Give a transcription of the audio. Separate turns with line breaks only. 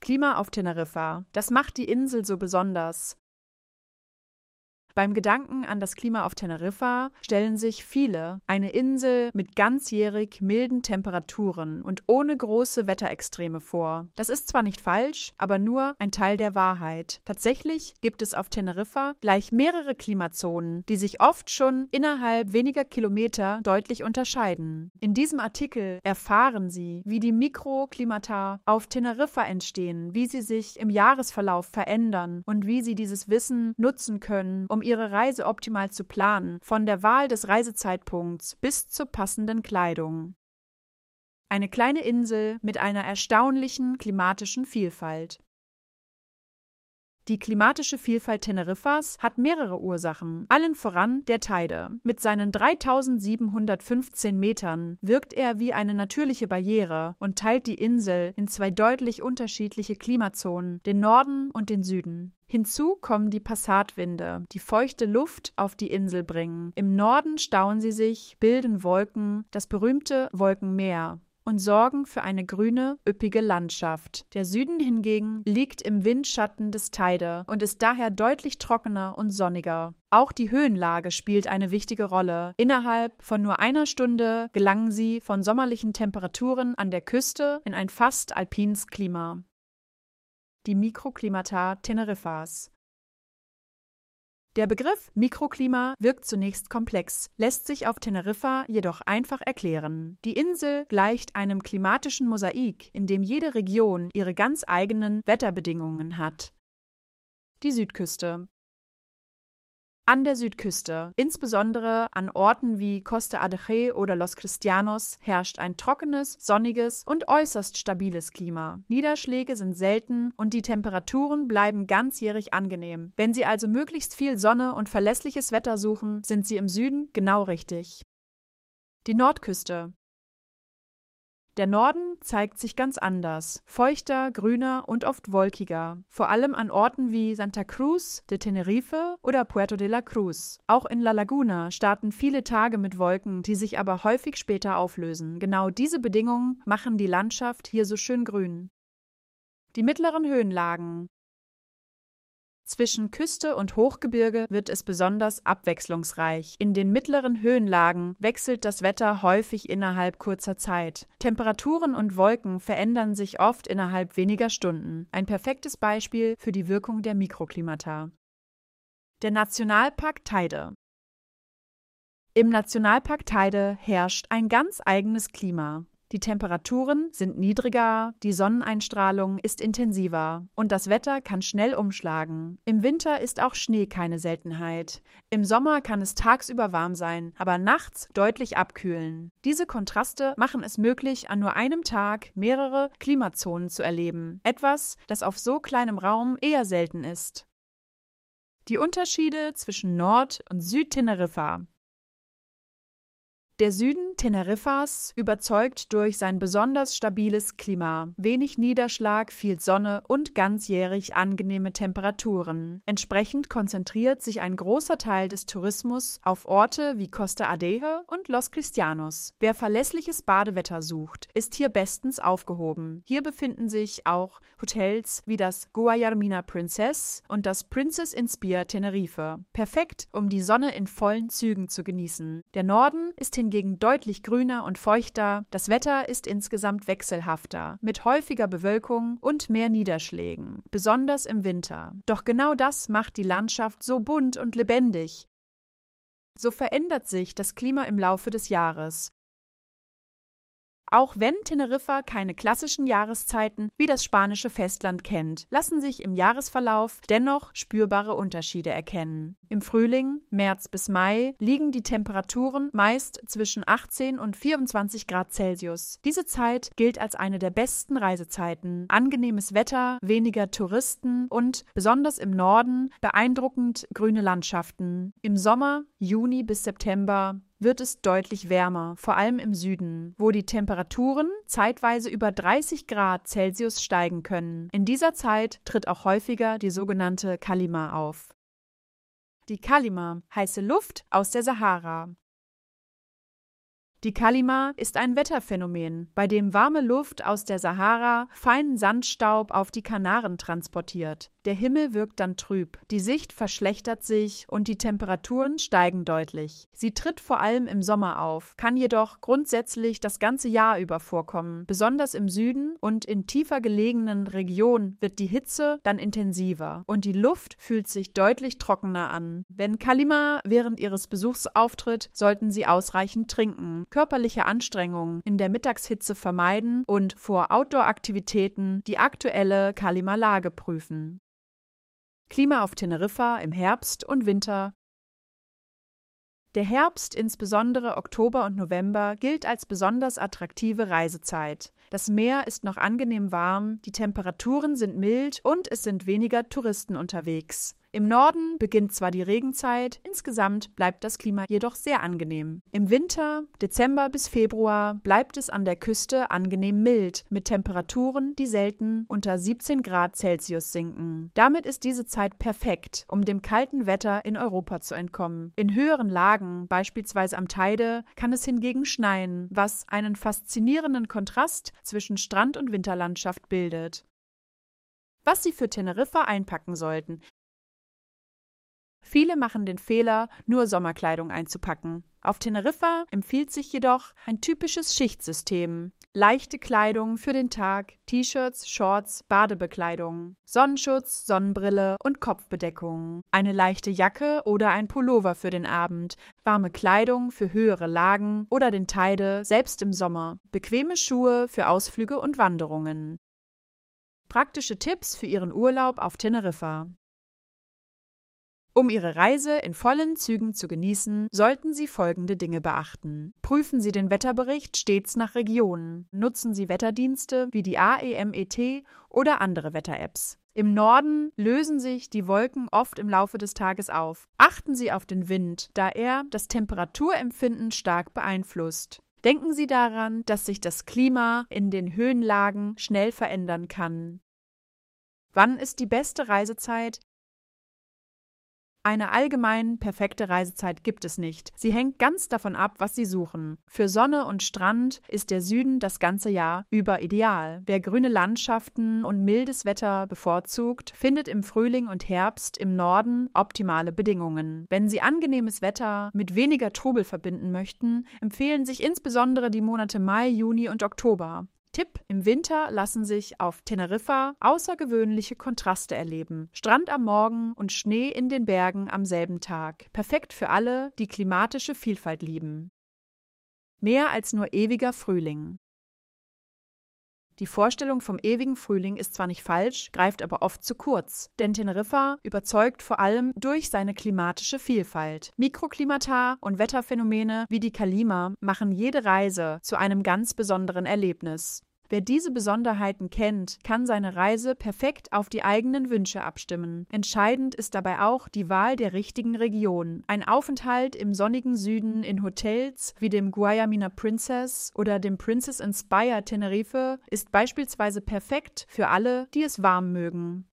Klima auf Teneriffa. Das macht die Insel so besonders. Beim Gedanken an das Klima auf Teneriffa stellen sich viele eine Insel mit ganzjährig milden Temperaturen und ohne große Wetterextreme vor. Das ist zwar nicht falsch, aber nur ein Teil der Wahrheit. Tatsächlich gibt es auf Teneriffa gleich mehrere Klimazonen, die sich oft schon innerhalb weniger Kilometer deutlich unterscheiden. In diesem Artikel erfahren Sie, wie die Mikroklimata auf Teneriffa entstehen, wie sie sich im Jahresverlauf verändern und wie Sie dieses Wissen nutzen können, um Ihre Reise optimal zu planen, von der Wahl des Reisezeitpunkts bis zur passenden Kleidung. Eine kleine Insel mit einer erstaunlichen klimatischen Vielfalt. Die klimatische Vielfalt Teneriffas hat mehrere Ursachen, allen voran der Teide. Mit seinen 3715 Metern wirkt er wie eine natürliche Barriere und teilt die Insel in zwei deutlich unterschiedliche Klimazonen, den Norden und den Süden. Hinzu kommen die Passatwinde, die feuchte Luft auf die Insel bringen. Im Norden stauen sie sich, bilden Wolken, das berühmte Wolkenmeer, und sorgen für eine grüne, üppige Landschaft. Der Süden hingegen liegt im Windschatten des Teide und ist daher deutlich trockener und sonniger. Auch die Höhenlage spielt eine wichtige Rolle. Innerhalb von nur einer Stunde gelangen sie von sommerlichen Temperaturen an der Küste in ein fast alpines Klima. Die Mikroklimata Teneriffas. Der Begriff Mikroklima wirkt zunächst komplex, lässt sich auf Teneriffa jedoch einfach erklären. Die Insel gleicht einem klimatischen Mosaik, in dem jede Region ihre ganz eigenen Wetterbedingungen hat. Die Südküste. An der Südküste, insbesondere an Orten wie Costa Adeje oder Los Cristianos, herrscht ein trockenes, sonniges und äußerst stabiles Klima. Niederschläge sind selten und die Temperaturen bleiben ganzjährig angenehm. Wenn Sie also möglichst viel Sonne und verlässliches Wetter suchen, sind Sie im Süden genau richtig. Die Nordküste. Der Norden zeigt sich ganz anders, feuchter, grüner und oft wolkiger, vor allem an Orten wie Santa Cruz de Tenerife oder Puerto de la Cruz. Auch in La Laguna starten viele Tage mit Wolken, die sich aber häufig später auflösen. Genau diese Bedingungen machen die Landschaft hier so schön grün. Die mittleren Höhenlagen. Zwischen Küste und Hochgebirge wird es besonders abwechslungsreich. In den mittleren Höhenlagen wechselt das Wetter häufig innerhalb kurzer Zeit. Temperaturen und Wolken verändern sich oft innerhalb weniger Stunden. Ein perfektes Beispiel für die Wirkung der Mikroklimata. Der Nationalpark Teide. Im Nationalpark Teide herrscht ein ganz eigenes Klima. Die Temperaturen sind niedriger, die Sonneneinstrahlung ist intensiver und das Wetter kann schnell umschlagen. Im Winter ist auch Schnee keine Seltenheit. Im Sommer kann es tagsüber warm sein, aber nachts deutlich abkühlen. Diese Kontraste machen es möglich, an nur einem Tag mehrere Klimazonen zu erleben. Etwas, das auf so kleinem Raum eher selten ist. Die Unterschiede zwischen Nord- und Südteneriffa. Der Süden Teneriffas überzeugt durch sein besonders stabiles Klima, wenig Niederschlag, viel Sonne und ganzjährig angenehme Temperaturen. Entsprechend konzentriert sich ein großer Teil des Tourismus auf Orte wie Costa Adeje und Los Cristianos. Wer verlässliches Badewetter sucht, ist hier bestens aufgehoben. Hier befinden sich auch Hotels wie das Guayarmina Princess und das Princess Inspire Tenerife. Perfekt, um die Sonne in vollen Zügen zu genießen. Der Norden ist hingegen deutlich grüner und feuchter, das Wetter ist insgesamt wechselhafter, mit häufiger Bewölkung und mehr Niederschlägen, besonders im Winter. Doch genau das macht die Landschaft so bunt und lebendig. So verändert sich das Klima im Laufe des Jahres. Auch wenn Teneriffa keine klassischen Jahreszeiten wie das spanische Festland kennt, lassen sich im Jahresverlauf dennoch spürbare Unterschiede erkennen. Im Frühling, März bis Mai, liegen die Temperaturen meist zwischen 18 und 24 Grad Celsius. Diese Zeit gilt als eine der besten Reisezeiten. Angenehmes Wetter, weniger Touristen und, besonders im Norden, beeindruckend grüne Landschaften. Im Sommer, Juni bis September, wird es deutlich wärmer, vor allem im Süden, wo die Temperaturen zeitweise über 30 Grad Celsius steigen können. In dieser Zeit tritt auch häufiger die sogenannte Kalima auf. Die Kalima, heiße Luft aus der Sahara. Die Kalima ist ein Wetterphänomen, bei dem warme Luft aus der Sahara feinen Sandstaub auf die Kanaren transportiert. Der Himmel wirkt dann trüb, die Sicht verschlechtert sich und die Temperaturen steigen deutlich. Sie tritt vor allem im Sommer auf, kann jedoch grundsätzlich das ganze Jahr über vorkommen. Besonders im Süden und in tiefer gelegenen Regionen wird die Hitze dann intensiver und die Luft fühlt sich deutlich trockener an. Wenn Kalima während ihres Besuchs auftritt, sollten Sie ausreichend trinken, körperliche Anstrengungen in der Mittagshitze vermeiden und vor Outdoor-Aktivitäten die aktuelle Kalima-Lage prüfen. Klima auf Teneriffa im Herbst und Winter. Der Herbst, insbesondere Oktober und November, gilt als besonders attraktive Reisezeit. Das Meer ist noch angenehm warm, die Temperaturen sind mild und es sind weniger Touristen unterwegs. Im Norden beginnt zwar die Regenzeit, insgesamt bleibt das Klima jedoch sehr angenehm. Im Winter, Dezember bis Februar, bleibt es an der Küste angenehm mild, mit Temperaturen, die selten unter 17 Grad Celsius sinken. Damit ist diese Zeit perfekt, um dem kalten Wetter in Europa zu entkommen. In höheren Lagen, beispielsweise am Teide, kann es hingegen schneien, was einen faszinierenden Kontrast zwischen Strand- und Winterlandschaft bildet. Was Sie für Teneriffa einpacken sollten. Viele machen den Fehler, nur Sommerkleidung einzupacken. Auf Teneriffa empfiehlt sich jedoch ein typisches Schichtsystem. Leichte Kleidung für den Tag, T-Shirts, Shorts, Badebekleidung, Sonnenschutz, Sonnenbrille und Kopfbedeckung, eine leichte Jacke oder ein Pullover für den Abend, warme Kleidung für höhere Lagen oder den Teide, selbst im Sommer, bequeme Schuhe für Ausflüge und Wanderungen. Praktische Tipps für Ihren Urlaub auf Teneriffa. Um Ihre Reise in vollen Zügen zu genießen, sollten Sie folgende Dinge beachten. Prüfen Sie den Wetterbericht stets nach Region. Nutzen Sie Wetterdienste wie die AEMET oder andere Wetter-Apps. Im Norden lösen sich die Wolken oft im Laufe des Tages auf. Achten Sie auf den Wind, da er das Temperaturempfinden stark beeinflusst. Denken Sie daran, dass sich das Klima in den Höhenlagen schnell verändern kann. Wann ist die beste Reisezeit? Eine allgemein perfekte Reisezeit gibt es nicht. Sie hängt ganz davon ab, was Sie suchen. Für Sonne und Strand ist der Süden das ganze Jahr über ideal. Wer grüne Landschaften und mildes Wetter bevorzugt, findet im Frühling und Herbst im Norden optimale Bedingungen. Wenn Sie angenehmes Wetter mit weniger Trubel verbinden möchten, empfehlen sich insbesondere die Monate Mai, Juni und Oktober. Tipp: Im Winter lassen sich auf Teneriffa außergewöhnliche Kontraste erleben. Strand am Morgen und Schnee in den Bergen am selben Tag. Perfekt für alle, die klimatische Vielfalt lieben. Mehr als nur ewiger Frühling. Die Vorstellung vom ewigen Frühling ist zwar nicht falsch, greift aber oft zu kurz, denn Teneriffa überzeugt vor allem durch seine klimatische Vielfalt. Mikroklimata und Wetterphänomene wie die Kalima machen jede Reise zu einem ganz besonderen Erlebnis. Wer diese Besonderheiten kennt, kann seine Reise perfekt auf die eigenen Wünsche abstimmen. Entscheidend ist dabei auch die Wahl der richtigen Region. Ein Aufenthalt im sonnigen Süden in Hotels wie dem Guayamina Princess oder dem Princess Inspire Tenerife ist beispielsweise perfekt für alle, die es warm mögen.